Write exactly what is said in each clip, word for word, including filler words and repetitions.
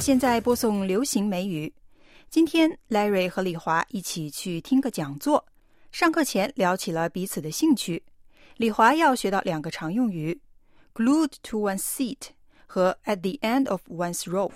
现在播送流行美语。今天 Larry 和李华一起去听个讲座，上课前聊起了彼此的兴趣。李华要学到两个常用语 glued to one's seat 和 at the end of one's rope。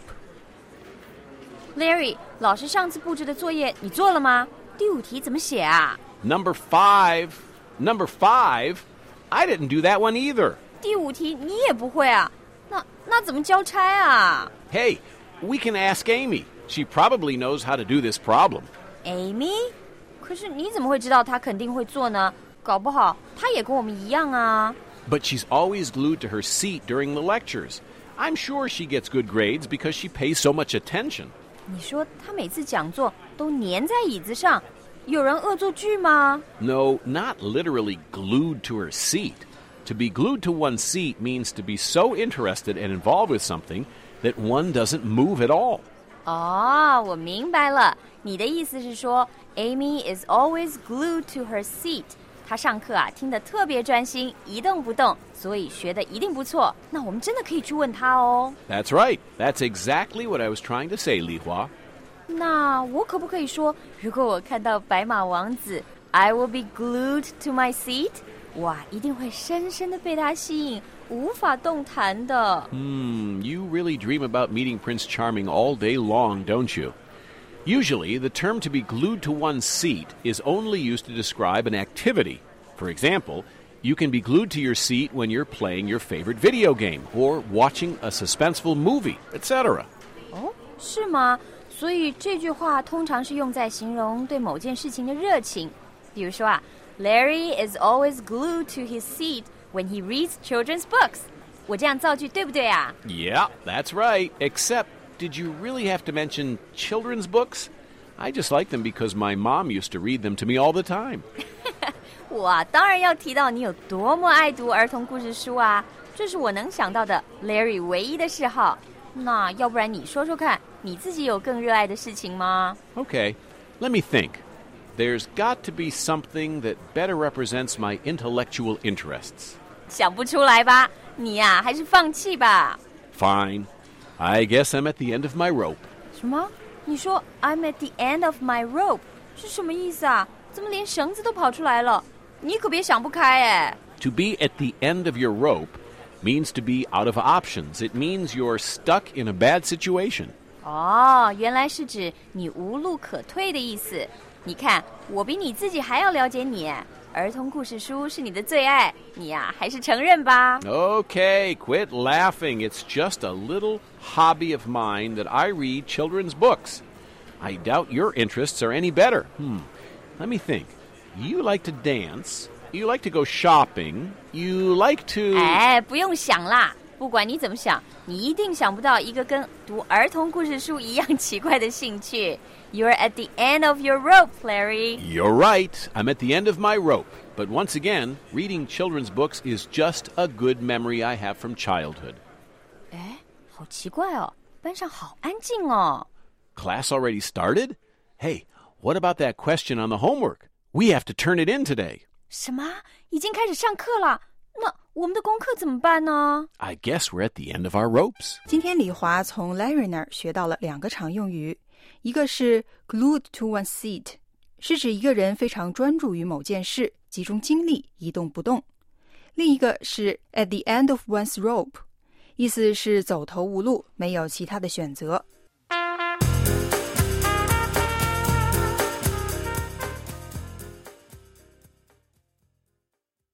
Larry， 老师上次布置的作业你做了吗？第五题怎么写啊？ Number five. Number five? I didn't do that one either. 第五题你也不会啊？那那怎么交差啊？ Hey, we can ask Amy. She probably knows how to do this problem. Amy？ 可是你怎么会知道她肯定会做呢？搞不好她也跟我们一样啊。 But she's always glued to her seat during the lectures. I'm sure she gets good grades because she pays so much attention. 你说她每次讲座都黏在椅子上，有人恶作剧吗？ No, not literally glued to her seat. To be glued to one's seat means to be so interested and involved with something that one doesn't move at all. 哦，我明白了，你的意思是说 Amy is always glued to her seat。 她上课啊听得特别专心，一动不动，所以学得一定不错。那我们真的可以去问她哦。 That's right. That's exactly what I was trying to say, Li Hua. 那我可不可以说，如果我看到白马王子 I will be glued to my seat， 哇，一定会深深地被他吸引，无法动弹的。 Hmm, you really dream about meeting Prince Charming all day long, don't you? Usually, the term to be glued to one's seat is only used to describe an activity. For example, you can be glued to your seat when you're playing your favorite video game or watching a suspenseful movie, et cetera. 哦，是吗？所以这句话通常是用在形容对某件事情的热情。比如说啊 Larry is always glued to his seat when he reads children's books. 我这样造句对不对啊？ Yeah, that's right. Except, did you really have to mention children's books? I just like them because my mom used to read them to me all the time. 我啊当然要提到你有多么爱读儿童故事书啊，这是我能想到的 Larry 唯一的嗜好。那要不然你说说看，你自己有更热爱的事情吗？ Okay, let me think. There's got to be something that better represents my intellectual interests. 想不出来吧？你呀、啊，还是放弃吧。 Fine. I guess I'm at the end of my rope. 什么？你说 I'm at the end of my rope 是什么意思啊？怎么连绳子都跑出来了？你可别想不开哎。 To be at the end of your rope means to be out of options. It means you're stuck in a bad situation. 哦，原来是指你无路可退的意思。你看，我比你自己还要了解你。儿童故事书是你的最爱，你呀、啊，还是承认吧。 Okay, quit laughing. It's just a little hobby of mine that I read children's books. I doubt your interests are any better. Hmm. Let me think. You like to dance. You like to go shopping. You like to... 哎，不用想啦，不管你怎么想，你一定想不到一个跟读儿童故事书一样奇怪的兴趣。You're at the end of your rope, Larry. You're right. I'm at the end of my rope. But once again, reading children's books is just a good memory I have from childhood. 哎，好奇怪哦，班上好安静哦。 Class already started? Hey, what about that question on the homework? We have to turn it in today. 什么？已经开始上课了？那我们的功课怎么办呢？ I guess we're at the end of our ropes. 今天李华从 Larry 那儿学到了两个常用语，一个是 glued to one's seat， 是指一个人非常专注于某件事，集中精力，一动不动。另一个是 at the end of one's rope， 意思是走投无路，没有其他的选择。